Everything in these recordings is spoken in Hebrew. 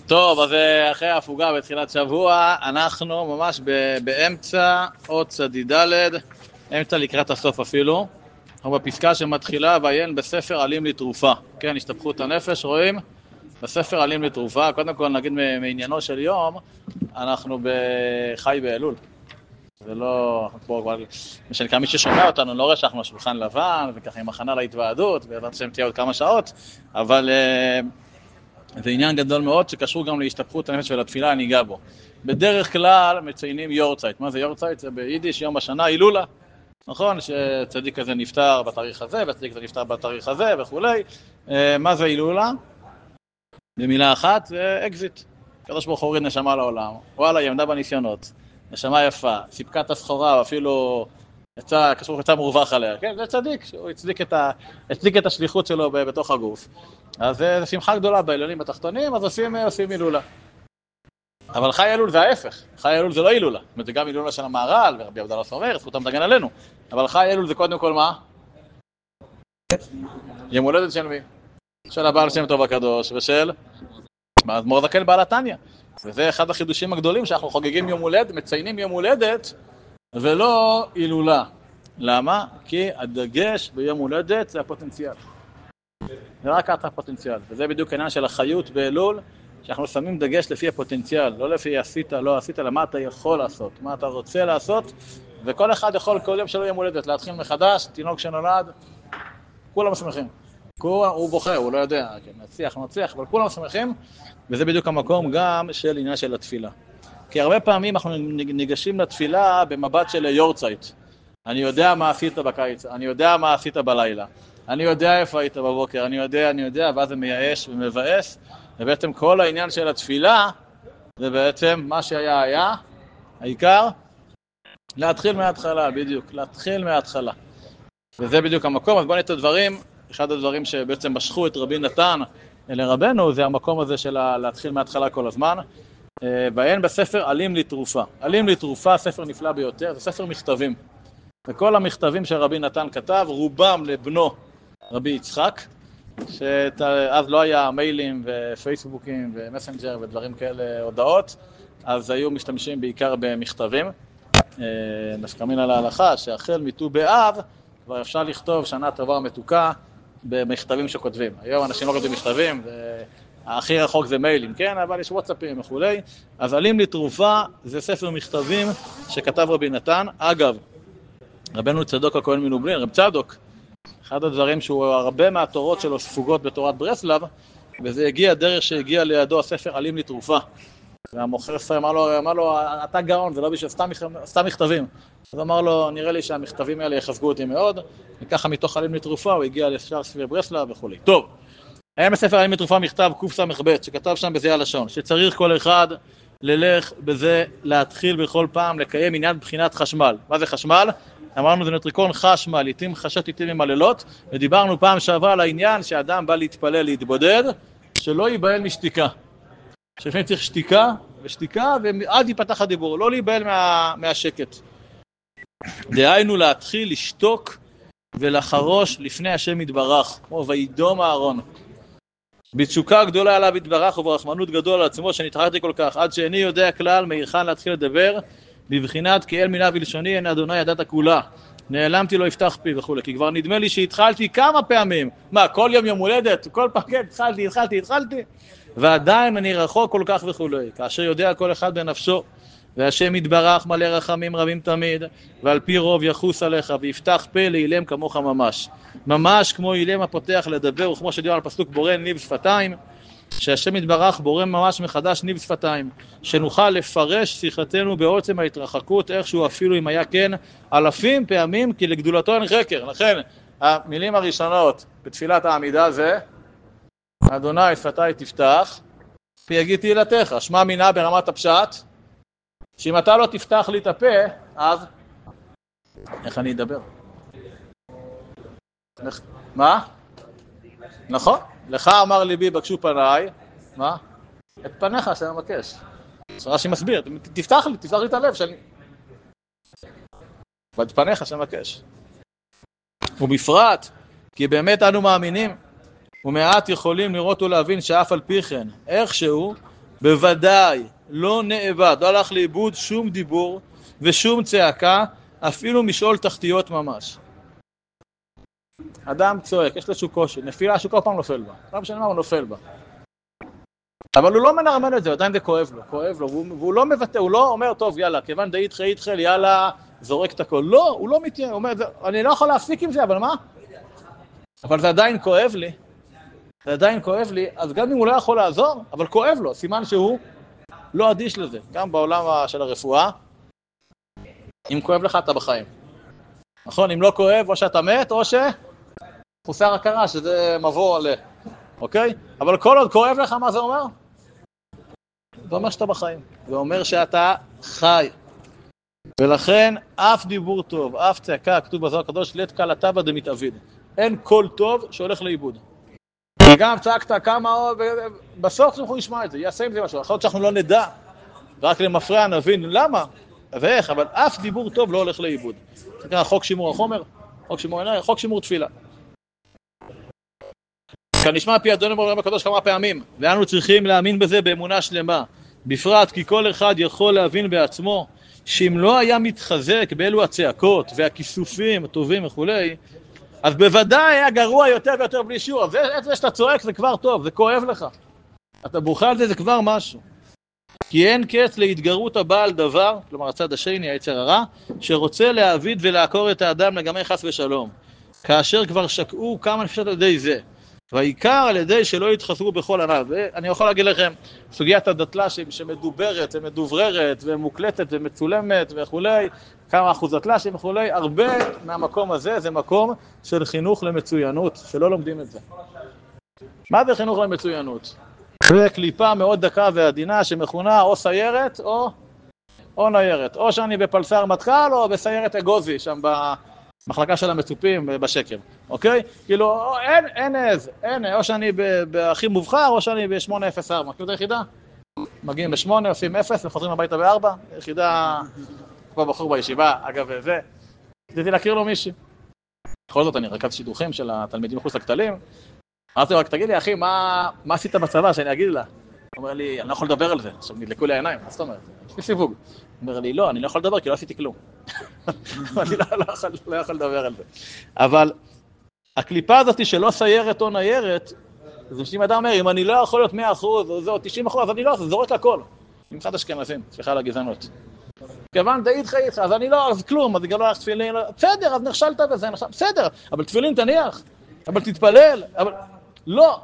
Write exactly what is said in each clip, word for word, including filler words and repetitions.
טוב, אז אחרי ההפוגה בתחילת שבוע, אנחנו ממש באמצע עוד צדיד ד', אמצע לקראת הסוף אפילו. אנחנו בפסקה שמתחילה, ועיין בספר עלים לתרופה. כן, השתפכות הנפש, רואים? בספר עלים לתרופה, קודם כל נגיד מעניינו של יום, אנחנו בחי באלול. זה לא, פה כבר, משנקרא מי ששומע אותנו, לא רואה שאנחנו שולחן לבן, וככה עם הכנה להתוועדות, בעזרת השם תהיה עוד כמה שעות, אבל זה עניין גדול מאוד שקשור גם להשתפכות הנפש ולתפילה, אני אגע בו. בדרך כלל מציינים יורצייט. מה זה יורצייט? זה ביידיש יום השנה, הילולה. נכון? שצדיק הזה נפטר בתאריך הזה, וצדיק הזה נפטר בתאריך הזה וכולי. מה זה הילולה? במילה אחת, זה אקזיט. קדוש ברוך הוא הוריד נשמה לעולם. וואלה, היא עמדה בניסיונות. נשמה יפה, סיפקה את הסחורה, אפילו יצא, קשור יצא מורווח עליה. כן, זה צדיק, הוא הצדיק את, ה, הצדיק את השליחות שלו בתוך הגוף. אז זה שמחה גדולה בעליונים בתחתונים, אז עושים, עושים הילולה. אבל חי אלול זה ההפך. חי אלול זה לא הילולה. זאת אומרת, זה גם הילולה של המהר"ל, ורבי עבדאללה סומר, זכותם תגן עלינו. אבל חי אלול זה קודם כל מה? יום הולדת של מי? של הבעל שם טוב הקדוש, ושל מזמור זקן בעל התניא. וזה אחד החידושים הגדולים שאנחנו חוגגים יום הולדת, מציינים יום הולדת, ולא הילולה. למה? כי הדגש ביום הולדת זה הפוטנציאל. זה רק את הפוטנציאל. וזה בדיוק העניין של החיות באלול, שאנחנו שמים דגש לפי הפוטנציאל, לא לפי עשית, לא עשית, למה אתה יכול לעשות, מה אתה רוצה לעשות, וכל אחד יכול כל יום שלו יום הולדת להתחיל מחדש, תינוק שנולד, כולם שמחים. כולם, הוא בוחר, הוא לא יודע, כן, נצליח, נצליח, אבל כולם שמחים, וזה בדיוק המקום גם של עניין של התפילה. כי הרבה פעמים אנחנו ניגשים לתפילה במבט של יורצייט. אני יודע מה עשית בקיץ, אני יודע מה עשית בלילה, אני יודע איפה היית בבוקר, אני יודע, אני יודע, ואז זה מייאש ומבאס, ובעצם כל העניין של התפילה, זה בעצם מה שהיה היה, העיקר, להתחיל מההתחלה, בדיוק, להתחיל מההתחלה. וזה בדיוק המקום, אז בוא נראה את הדברים, אחד הדברים שבעצם משכו את רבי נתן לרבנו, זה המקום הזה של להתחיל מההתחלה כל הזמן. בעיין בספר עלים לתרופה. עלים לתרופה, ספר נפלא ביותר, זה ספר מכתבים. וכל המכתבים שרבי נתן כתב, רובם לבנו רבי יצחק, שאז לא היה מיילים ופייסבוקים ומסנג'ר ודברים כאלה, הודעות, אז היו משתמשים בעיקר במכתבים. נפקא מינה להלכה, שהחל מט"ו באב, כבר אפשר לכתוב שנה טובה ומתוקה במכתבים שכותבים. היום אנשים לא כותבים מכתבים, הכי רחוק זה מיילים, כן? אבל יש וואטסאפים וכולי. אז עלים לתרופה זה ספר מכתבים שכתב רבי נתן. אגב, רבנו צדוק הכהן מלובלין, רב צדוק, אחד הדברים שהוא הרבה מהתורות שלו ספוגות בתורת ברסלב, וזה הגיע דרך שהגיע לידו הספר עלים לתרופה. והמוכר ספר אמר לו, אמר לו, אתה גאון, זה לא בשביל סתם, סתם מכתבים. אז אמר לו, נראה לי שהמכתבים האלה יחזקו אותי מאוד, וככה מתוך עלים לתרופה הוא הגיע לשאר ספרי ברסלב וכו'. טוב, היה בספר עלים לתרופה מכתב קס"ב, שכתב שם בזה הלשון, שצריך כל אחד ללך בזה, להתחיל בכל פעם, לקיים עניין בחינת חשמל. מה זה חשמל? אמרנו זה נוטריקון חשמל, לעתים חשת לעתים עם הלילות, ודיברנו פעם שעברה על העניין שאדם בא להתפלל, להתבודד, שלא ייבהל משתיקה. שלפעמים צריך שתיקה ושתיקה, ועד ייפתח הדיבור, לא להיבהל מה, מהשקט. דהיינו להתחיל לשתוק ולחרוש לפני השם יתברך, כמו וידום אהרון. בתשוקה גדולה עליו יתברך וברחמנות גדול על עצמו שנתחרתי כל כך, עד שאיני יודע כלל מהיכן להתחיל לדבר, בבחינת כי אל מינה ולשוני אין אדוני ידעת כולה. נעלמתי לא יפתח פי וכו', כי כבר נדמה לי שהתחלתי כמה פעמים. מה, כל יום יום הולדת? כל פעם כן, התחלתי, התחלתי, התחלתי. ועדיין אני רחוק כל כך וכו'. כאשר יודע כל אחד בנפשו, והשם יתברך מלא רחמים רבים תמיד, ועל פי רוב יחוס עליך, ויפתח פה להילם כמוך ממש. ממש כמו אילם הפותח לדבר, וכמו שדיבר על פסוק בורא ניב שפתיים, שהשם יתברך בורא ממש מחדש ניב שפתיים, שנוכל לפרש שיחתנו בעוצם ההתרחקות, איכשהו אפילו אם היה כן אלפים פעמים, כי לגדולתו אין חקר. לכן המילים הראשונות בתפילת העמידה זה, אדוני שפתיי תפתח, פי יגיד תהילתך. שמע מינה ברמת הפשט, שאם אתה לא תפתח לי את הפה, אז איך אני אדבר? מה? נכון? לך אמר ליבי בקשו פניי, מה? את פניך שאני מבקש. רש"י מסביר, תפתח לי, תפתח לי את הלב שאני... ואת פניך שאני מבקש. ובפרט, כי באמת אנו מאמינים, ומעט יכולים לראות ולהבין שאף על פי כן, איכשהו, בוודאי לא נאבד, לא הלך לאיבוד שום דיבור ושום צעקה, אפילו משאול תחתיות ממש. אדם צועק, יש לו איזשהו קושי, נפילה שהוא כל פעם נופל בה, לא משנה מה הוא נופל בה. אבל הוא לא מנרמל את זה, עדיין זה כואב לו, כואב לו, והוא, והוא לא מבטא, הוא לא אומר, טוב, יאללה, כיוון די יתחל, יתחל, יאללה, זורק את הכל. לא, הוא לא מתייע, הוא אומר, אני לא יכול להפסיק עם זה, אבל מה? אבל זה עדיין כואב לי, זה עדיין כואב לי, אז גם אם הוא לא יכול לעזור, אבל כואב לו, סימן שהוא לא אדיש לזה. גם בעולם של הרפואה, אם כואב לך, אתה בחיים. נכון? אם לא כואב, או שאתה מת, או שחוסר הכרה, שזה מבוא עליה. אוקיי? אבל כל עוד כואב לך, מה זה אומר? זה אומר שאתה בחיים. זה אומר שאתה חי. ולכן, אף דיבור טוב, אף צעקה, כתוב בזוהר הקדוש, לית קל הטבע דמתאביד. אין קול טוב שהולך לאיבוד. וגם צעקת כמה, בסוף אנחנו נשמע את זה, יעשה עם זה משהו. יכול להיות שאנחנו לא נדע, רק למפרע נבין למה ואיך, אבל אף דיבור טוב לא הולך לאיבוד. זה כאן חוק שימור החומר, חוק שימור עיניים, חוק שימור תפילה. כאן נשמע פי אדוני בעולם הקדוש כמה פעמים, ואנו צריכים להאמין בזה באמונה שלמה, בפרט כי כל אחד יכול להבין בעצמו, שאם לא היה מתחזק באלו הצעקות והכיסופים הטובים וכולי, אז בוודאי היה גרוע יותר ויותר בלי שיעור. אז זה שאתה צועק זה כבר טוב, זה כואב לך. אתה בוכה על זה, זה כבר משהו. כי אין קץ להתגרות הבעל דבר, כלומר הצד השני, היצר הרע, שרוצה להעביד ולעקור את האדם לגמרי חס ושלום. כאשר כבר שקעו כמה נפשות על ידי זה. והעיקר על ידי שלא יתחסרו בכל ענב. ואני יכול להגיד לכם, סוגיית הדתל"שים שמדוברת ומדובררת ומוקלטת ומצולמת וכולי, כמה אחוז דתל"שים וכולי, הרבה מהמקום הזה זה מקום של חינוך למצוינות, שלא לומדים את זה. מה זה חינוך למצוינות? זה קליפה מאוד דקה ועדינה שמכונה או סיירת או, או ניירת. או שאני בפלסר מטכ"ל או בסיירת אגוזי, שם במחלקה של המצופים בשקר. אוקיי? כאילו, אין, אין איזה, אין, או שאני בהכי מובחר או שאני ב-שמונה אפס ארבע. מכיר את היחידה? מגיעים ב-שמונה, עושים אפס וחוזרים הביתה ב-ארבע. יחידה כבר בחור בישיבה, אגב, זה. רציתי להכיר לו מישהי. בכל זאת, אני רכז שידוכים של התלמידים מחוץ לכתלים. אמרתי לו, רק תגיד לי, אחי, מה, מה עשית בצבא שאני אגיד לה? הוא אומר לי, אני לא יכול לדבר על זה. עכשיו, נדלקו לי העיניים, מה זאת אומרת? יש לי סיווג. הוא אומר לי, לא, אני לא יכול לדבר כי לא עשיתי כלום. אני לא, לא, יכול, לא יכול לדבר על זה. אבל הקליפה הזאת שלא סיירת או ניירת, זה שאם אדם אומר, אם אני לא יכול להיות מאה אחוז או זה, או תשעים אחוז, אז אני לא, זה זורק הכל. במיוחד אשכנזים, סליחה על הגזענות. כיוון די איתך איתך, אז אני לא, אז כלום, אז גם לא הלך תפילין, בסדר, אז נכשלת בזה, נכשל, בסדר, אבל תפילין תניח, אבל תתפלל, אבל לא.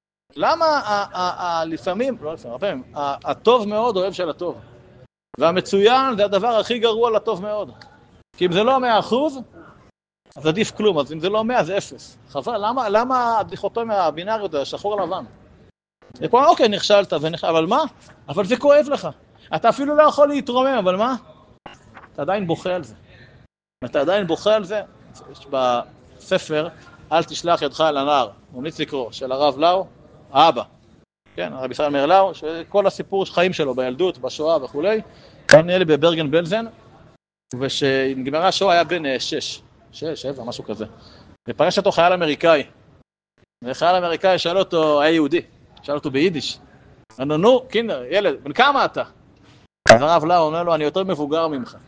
למה לפעמים, לא לפעמים, לפעמים, הטוב מאוד אוהב של הטוב. והמצוין זה הדבר הכי גרוע לטוב מאוד. כי אם זה לא מאה אחוז, אז עדיף כלום, אז אם זה לא מאה, זה אפס. חבל, למה, למה הדיכוטומיה הבינאריות, השחור לבן? ופה, אוקיי, נכשלת, ונכשל, אבל מה? אבל זה כואב לך. אתה אפילו לא יכול להתרומם, אבל מה? אתה עדיין בוכה על זה. אתה עדיין בוכה על זה. יש בספר, אל תשלח ידך אל הנער, ממליץ לקרוא, של הרב לאו, האבא. כן, הרב ישראל מאיר לאו, שכל הסיפור חיים שלו בילדות, בשואה וכולי, נהיה לי בברגן בלזן, ושנגמרה השואה היה בן שש, שש, שבע, משהו כזה. ופגש אותו חייל אמריקאי. וחייל אמריקאי שאל אותו, היה יהודי, שאל אותו ביידיש. אמרנו, נו, קינדר, ילד, בן כמה אתה? אז הרב לאו אומר לו, אני יותר מבוגר ממך.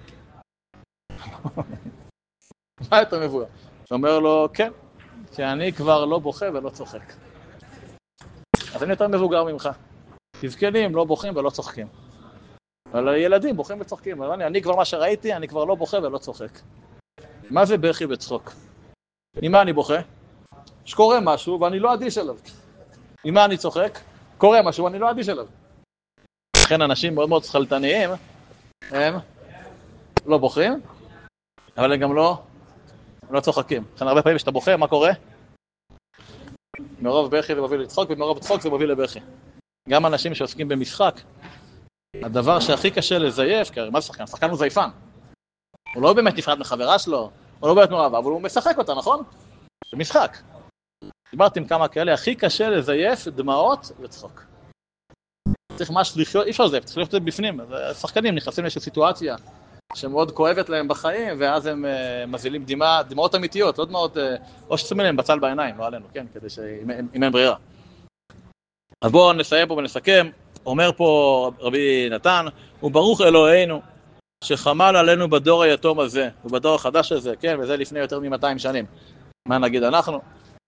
מה יותר מבוגר? הוא אומר לו, כן, כי אני כבר לא בוכה ולא צוחק. אז אני יותר מבוגר ממך. תזקנים לא בוכים ולא צוחקים. אבל ילדים בוכים וצוחקים. אבל אני, אני כבר מה שראיתי, אני כבר לא בוכה ולא צוחק. מה זה בכי וצחוק? עם מה אני בוכה? שקורה משהו ואני לא אדיש אליו. עם מה אני צוחק? קורה משהו ואני לא אדיש אליו. לכן אנשים מאוד מאוד שכלתניים, הם לא בוכים, אבל הם גם לא, לא צוחקים. לכן הרבה פעמים שאתה בוכה, מה קורה? מרוב בכי זה מוביל לצחוק, ומרוב צחוק זה מוביל לבכי. גם אנשים שעוסקים במשחק, הדבר שהכי קשה לזייף, כי מה זה שחקן? השחקן הוא זייפן. הוא לא באמת נפרד מחברה שלו, הוא לא באמת נורא, אבל הוא משחק אותה, נכון? זה משחק. דיברתי עם כמה כאלה, הכי קשה לזייף דמעות וצחוק. צריך משהו לחיות, אי אפשר לזייף, צריך להיות בפנים. השחקנים נכנסים לאיזושהי סיטואציה שמאוד כואבת להם בחיים, ואז הם מזילים דמעה, דמעות אמיתיות, לא דמעות, או ששמים להם בצל בעיניים, לא עלינו, כן, כדי שאם אין ברירה. אז בואו נסיים פה ונסכם. אומר פה רבי נתן, וברוך אלוהינו שחמל עלינו בדור היתום הזה ובדור החדש הזה, כן, וזה לפני יותר מ-מאתיים שנים. מה נגיד אנחנו?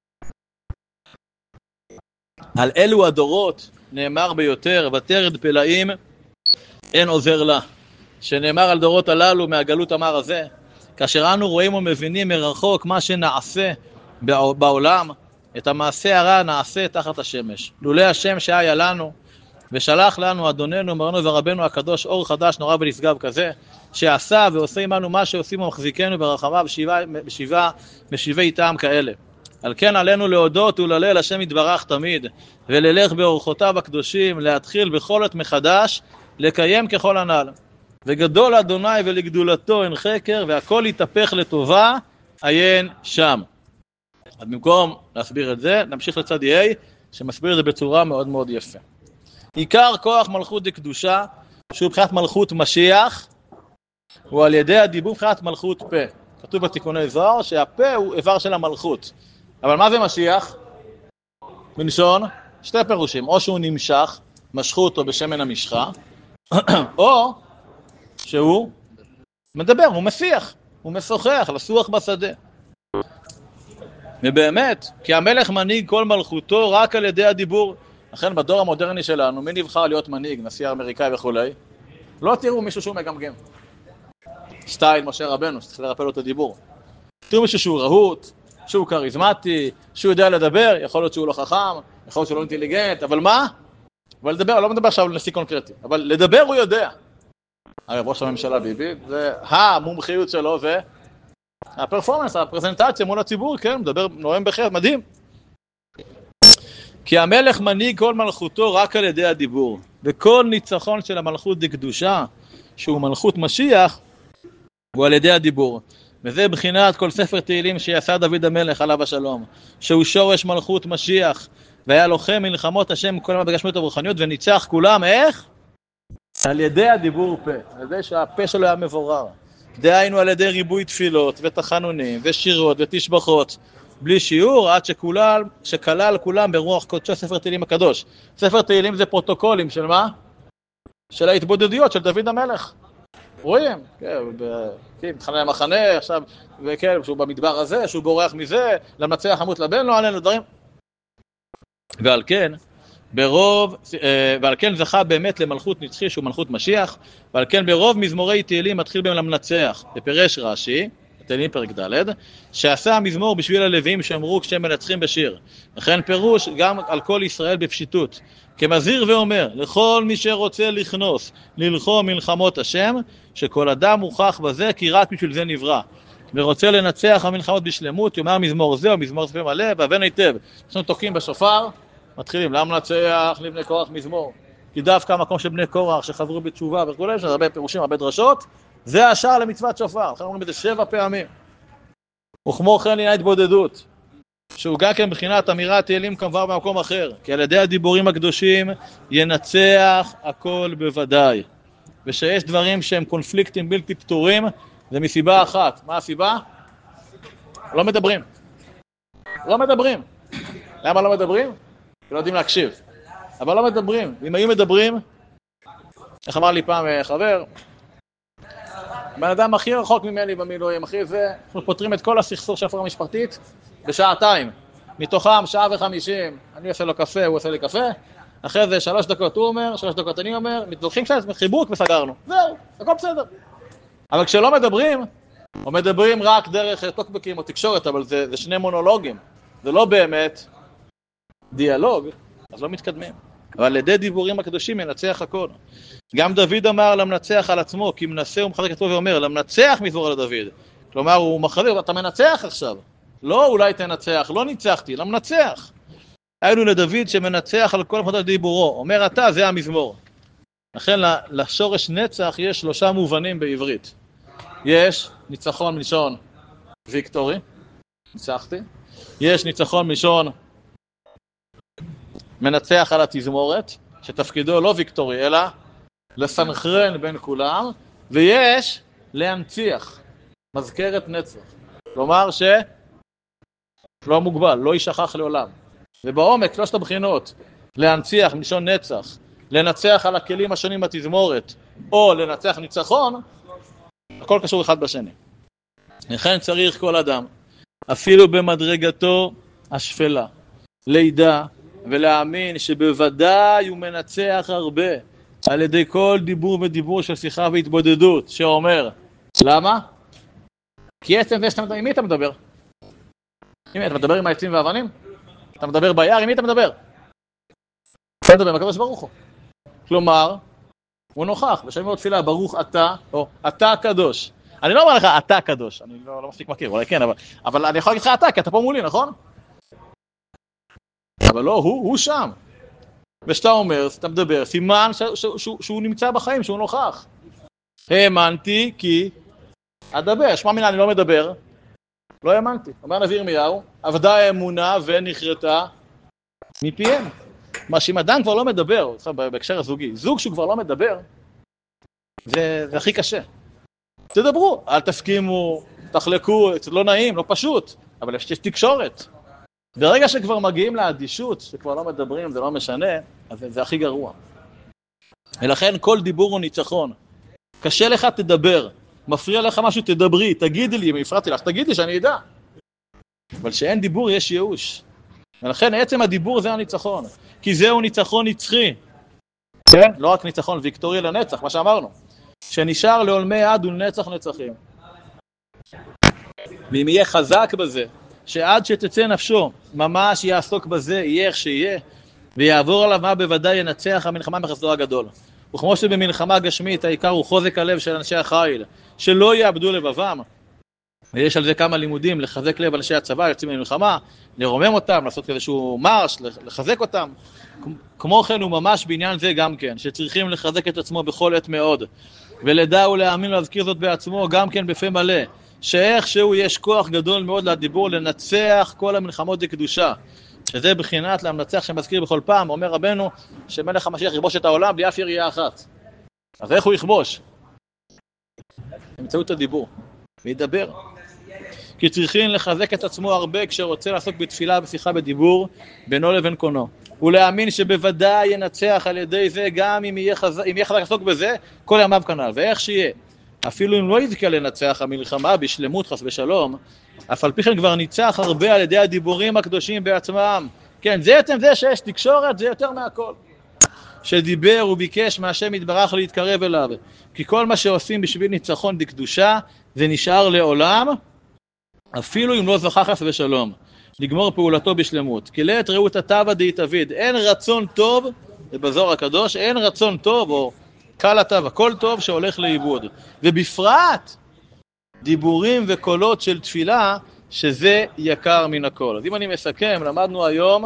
על אלו הדורות נאמר ביותר, ותרד פלאים אין עוזר לה, שנאמר על דורות הללו מהגלות אמר הזה, כאשר אנו רואים ומבינים מרחוק מה שנעשה בעולם, את המעשה הרע נעשה תחת השמש. לולא השם שהיה לנו ושלח לנו אדוננו מרנו ורבנו הקדוש אור חדש נורא ונשגב כזה, שעשה ועושה עמנו מה שעושים ומחזיקנו ברחמיו בשבעה משיבי טעם כאלה. על כן עלינו להודות ולהלל השם יתברך תמיד, וללך באורחותיו הקדושים, להתחיל בכל עת מחדש, לקיים ככל הנ"ל. וגדול אדוני ולגדולתו אין חקר, והכל יתהפך לטובה, עיין שם. אז במקום להסביר את זה, נמשיך לצד A, שמסביר את זה בצורה מאוד מאוד יפה. עיקר כוח מלכות דקדושה, שהוא מבחינת מלכות משיח, הוא על ידי הדיבור מבחינת מלכות פה. כתוב בתיקוני זוהר שהפה הוא איבר של המלכות. אבל מה זה משיח? מלשון שתי פירושים, או שהוא נמשך, משכו אותו בשמן המשחה, או שהוא מדבר, הוא משיח, הוא משוחח, לסוח בשדה. ובאמת, כי המלך מנהיג כל מלכותו רק על ידי הדיבור. לכן בדור המודרני שלנו, מי נבחר להיות מנהיג, נשיא האמריקאי וכו'? לא תראו מישהו שהוא מגמגם. סטייל משה רבנו, שצריך לרפא לו את הדיבור. תראו מישהו שהוא רהוט, שהוא כריזמטי, שהוא יודע לדבר, יכול להיות שהוא לא חכם, יכול להיות שהוא לא אינטליגנט, אבל מה? אבל לדבר, לא מדבר עכשיו על נשיא קונקרטי, אבל לדבר הוא יודע. הרי ראש הממשלה ביבי, זה המומחיות שלו, זה הפרפורמנס, הפרזנטציה מול הציבור, כן, מדבר, נואם בחיר, מדהים. כי המלך מנהיג כל מלכותו רק על ידי הדיבור, וכל ניצחון של המלכות דקדושה, שהוא מלכות משיח, הוא על ידי הדיבור. וזה בחינת כל ספר תהילים שיעשה דוד המלך עליו השלום, שהוא שורש מלכות משיח, והיה לוחם מלחמות השם כל הזמן בגשמיות הרוחניות, וניצח כולם, איך? על ידי הדיבור פה, על ידי שהפה שלו היה מבורר. דהיינו על ידי ריבוי תפילות ותחנונים ושירות ותשבחות, בלי שיעור, עד שכולל, שכלל כולם ברוח קודשו ספר תהילים הקדוש. ספר תהילים זה פרוטוקולים של מה? של ההתבודדויות של דוד המלך. רואים? כן, מתחנן למחנה, עכשיו, וכן, שהוא במדבר הזה, שהוא בורח מזה, למצח עמות לבן, לא עלינו דברים. ועל כן, ברוב, ועל כן זכה באמת למלכות נצחי, שהוא מלכות משיח, ועל כן ברוב מזמורי תהילים מתחיל בהם למנצח. בפרש רש"י, תהילים פרק ד', שעשה המזמור בשביל הלווים שאמרו כשהם מנצחים בשיר. לכן פירוש גם על כל ישראל בפשיטות. כמזהיר ואומר, לכל מי שרוצה לכנוס, ללחום מלחמות השם, שכל אדם מוכח בזה, כי רק בשביל זה נברא. ורוצה לנצח המלחמות בשלמות, יאמר מזמור זה או מזמור זה מלא, והבן היטב. אנחנו תוקעים בשופר, מתחילים, למה לנצח לבני קורח מזמור? כי דווקא המקום של בני קורח שחזרו בתשובה וכו', יש הרבה פירושים, הרבה דרשות, זה השער למצוות שופר. אנחנו אומרים את זה שבע פעמים. וכמו כן לעניין התבודדות, שהוא גם כן בחינת אמירת תהילים כמובן במקום אחר, כי על ידי הדיבורים הקדושים ינצח הכל בוודאי. ושיש דברים שהם קונפליקטים בלתי פתורים, זה מסיבה אחת. מה הסיבה? לא מדברים. לא מדברים. למה לא מדברים? כי לא יודעים להקשיב. אבל לא מדברים. אם היו מדברים, איך אמר לי פעם חבר, בן אדם הכי רחוק ממני במילואים, אחי, זה, אנחנו פותרים את כל הסכסוך של הפרעה משפחתית בשעתיים. מתוכם שעה וחמישים, אני עושה לו קפה, הוא עושה לי קפה, אחרי זה שלוש דקות הוא אומר, שלוש דקות אני אומר, מתווכחים קצת, חיבוק וסגרנו. זהו, הכל בסדר. אבל כשלא מדברים, או מדברים רק דרך טוקבקים או תקשורת, אבל זה, זה שני מונולוגים. זה לא באמת דיאלוג, אז לא מתקדמים. אבל על ידי דיבורים הקדושים ינצח הכל. גם דוד אמר למנצח על עצמו, כי מנסה ומחזק עצמו ואומר, למנצח מזמור על דוד. כלומר, הוא מחזק, אתה מנצח עכשיו. לא אולי תנצח, לא ניצחתי, למנצח. היינו לדוד שמנצח על כל מחדש דיבורו. אומר אתה, זה המזמור. לכן לשורש נצח יש שלושה מובנים בעברית. יש ניצחון מלשון ויקטורי, ניצחתי. יש ניצחון מלשון מנצח על התזמורת, שתפקידו לא ויקטורי, אלא לסנכרן בין כולם. ויש להנציח, מזכרת נצח. כלומר ש... לא מוגבל, לא יישכח לעולם. ובעומק, שלושת הבחינות, להנציח מלשון נצח, לנצח על הכלים השונים בתזמורת, או לנצח ניצחון, הכל קשור אחד בשני. לכן צריך כל אדם, אפילו במדרגתו השפלה, לידע ולהאמין שבוודאי הוא מנצח הרבה, על ידי כל דיבור ודיבור של שיחה והתבודדות, שאומר, למה? כי עצם זה שאתה מדבר, עם מי אתה מדבר? עם מי? אתה מדבר עם העצים והאבנים? אתה מדבר ביער, עם מי אתה מדבר? אתה מדבר עם הקדוש ברוך הוא. כלומר, הוא נוכח, בשם מאוד תפילה, ברוך אתה, או אתה הקדוש. אני לא אומר לך, אתה הקדוש, אני לא, לא מספיק מכיר, אולי כן, אבל, אבל אני יכול להגיד לך אתה, כי אתה פה מולי, נכון? אבל לא, הוא, הוא שם. ושאתה אומר, אתה מדבר, סימן ש, ש, ש, שהוא נמצא בחיים, שהוא נוכח. האמנתי כי אדבר, שמע מינה, אני לא מדבר, לא האמנתי. אומר נביא ירמיהו, עבדה האמונה ונחרטה מפיהם. מה שאם אדם כבר לא מדבר, בהקשר הזוגי, זוג שהוא כבר לא מדבר, זה, זה הכי קשה. תדברו, אל תסכימו, תחלקו, זה לא נעים, לא פשוט, אבל יש תקשורת. ברגע שכבר מגיעים לאדישות, שכבר לא מדברים, זה לא משנה, אז זה, זה הכי גרוע. ולכן כל דיבור הוא ניצחון. קשה לך, תדבר. מפריע לך משהו, תדברי, תגידי לי, אם הפרעתי לך, תגידי שאני אדע. אבל שאין דיבור, יש ייאוש. ולכן עצם הדיבור זה הניצחון. כי זהו ניצחון נצחי. כן? לא רק ניצחון ויקטוריה לנצח, מה שאמרנו. שנשאר לעולמי עד ולנצח נצחים. ואם יהיה חזק בזה, שעד שתצא נפשו, ממש יעסוק בזה, יהיה איך שיהיה, ויעבור עליו מה בוודאי ינצח המלחמה בחסדו הגדול. וכמו שבמלחמה גשמית העיקר הוא חוזק הלב של אנשי החיל, שלא יאבדו לבבם. ויש על זה כמה לימודים, לחזק לב אנשי הצבא, יוצאים למלחמה, לרומם אותם, לעשות איזשהו מרש, לחזק אותם. כמו כן הוא ממש בעניין זה גם כן, שצריכים לחזק את עצמו בכל עת מאוד, ולדע ולהאמין ולהזכיר זאת בעצמו גם כן בפה מלא, שאיכשהו יש כוח גדול מאוד לדיבור לנצח כל המלחמות לקדושה, שזה בחינת למנצח שמזכיר בכל פעם, אומר רבנו שמלך המשיח יכבוש את העולם בלי אף ירייה אחת. אז איך הוא יכבוש? באמצעות הדיבור, וידבר. כי צריכים לחזק את עצמו הרבה כשרוצה לעסוק בתפילה ושיחה בדיבור בינו לבין קונו. ולהאמין שבוודאי ינצח על ידי זה גם אם יהיה חזק, אם יהיה חזק לעסוק בזה, כל ימיו כנ"ל. ואיך שיהיה, אפילו אם לא יזכה לנצח המלחמה בשלמות חס ושלום, אף על פי כן כבר ניצח הרבה על ידי הדיבורים הקדושים בעצמם. כן, זה עצם זה שיש תקשורת, זה יותר מהכל. שדיבר וביקש מהשם יתברך להתקרב אליו. כי כל מה שעושים בשביל ניצחון דקדושה, זה נשאר לעולם, אפילו אם לא זכה חס ושלום. לגמור פעולתו בשלמות. כי לעת ראות הטבע דהתאביד. אין רצון טוב, בזוהר הקדוש, אין רצון טוב, או קל הטבע, כל טוב שהולך לאיבוד. ובפרט, דיבורים וקולות של תפילה, שזה יקר מן הכל. אז אם אני מסכם, למדנו היום,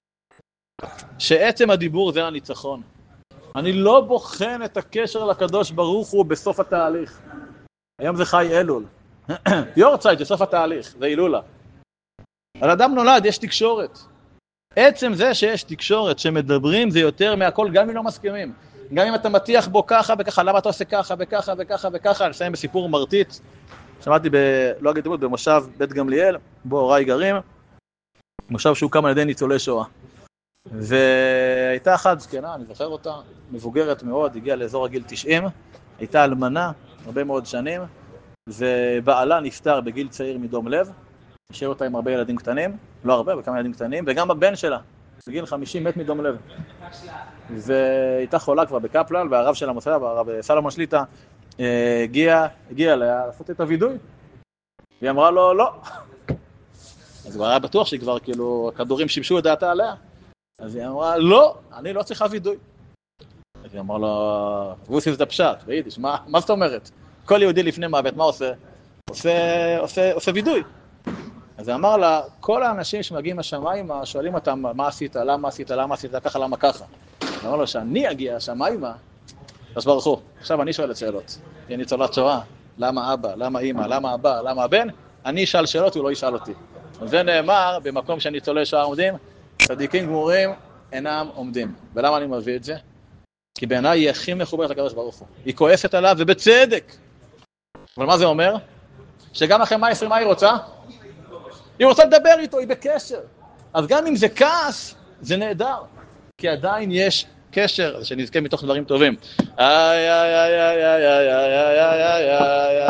שעצם הדיבור זה הניצחון. אני לא בוחן את הקשר לקדוש ברוך הוא בסוף התהליך. היום זה חי אלול. יורצייט זה סוף התהליך, זה אילולה. על אדם נולד, יש תקשורת. עצם זה שיש תקשורת, שמדברים זה יותר מהכל, גם אם לא מסכימים. גם אם אתה מטיח בו ככה וככה, למה אתה עושה ככה וככה וככה וככה, אני אסיים בסיפור מרטיט. שמעתי, ב... לא אגיד דמות, במושב בית גמליאל, בו הוריי גרים, מושב שהוקם על ידי ניצולי שואה. והייתה אחת זקנה, אני זוכר אותה, מבוגרת מאוד, הגיעה לאזור הגיל תשעים, הייתה אלמנה, הרבה מאוד שנים, ובעלה נפטר בגיל צעיר מדום לב, השאיר אותה עם הרבה ילדים קטנים, לא הרבה, בכמה ילדים קטנים, וגם הבן שלה, בגיל חמישים מת מדום לב. והייתה חולה כבר בקפלן, והרב של המוסד, הרב סלומון שליטה, הגיע, הגיע לה לעשות את הוידוי. והיא אמרה לו, לא. אז הוא היה בטוח שהיא כבר, כאילו, הכדורים שימשו את דעתה עליה. אז היא אמרה, לא, אני לא צריכה וידוי. אז היא אמרה לו, ווסי זה פשט, ביידיש, מה, מה זאת אומרת? כל יהודי לפני מוות, מה עושה? עושה, עושה, עושה וידוי. אז היא אמר לה, כל האנשים שמגיעים השמיים, שואלים אותם, מה עשית, למה עשית, למה עשית, ככה, למה ככה. היא אמרה לו, שאני אגיע השמיים, אז ברחו. עכשיו אני שואלת שאלות. היא ניצולת שואה, למה אבא, למה אמא, למה אבא, למה הבן? אני אשאל שאלות, הוא לא ישאל אותי. זה נאמר, במקום שהניצולי שואה עומדים, צדיקים גמורים אינם עומדים. ולמה אני מביא את זה? כי בעיניי היא הכי מחוברת לקדוש ברוך הוא. היא כועסת עליו, ובצדק. אבל מה זה אומר? שגם אחרי מה עשרים מה היא רוצה? היא רוצה לדבר איתו, היא בקשר. אז גם אם זה כעס, זה נהדר. כי עדיין יש קשר, אז שנזכה מתוך דברים טובים. איי איי איי איי איי איי איי איי איי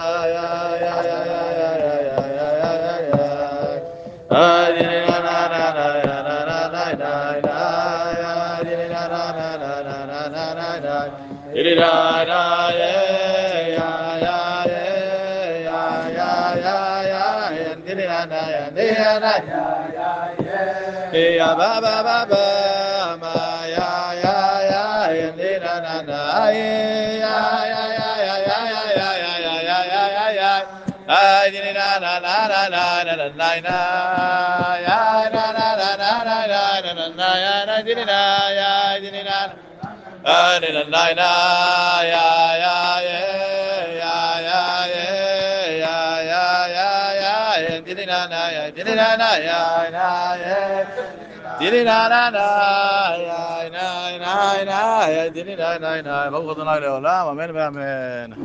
ya ba ba ba ba ma ya ya ya ya na na na ya ya ya ya ya ya ya ya ya ya ya ya ay ni na na na na na na na na ya na na na na na na na na ya na ni na ya ni na ay ni na na na ya ya ya ya ya ya ya ya ya ni na na ya ni na na ya na ya Dili na na na ya na na na ya dili na na na Baruch Adonai leolam, amen ואמן.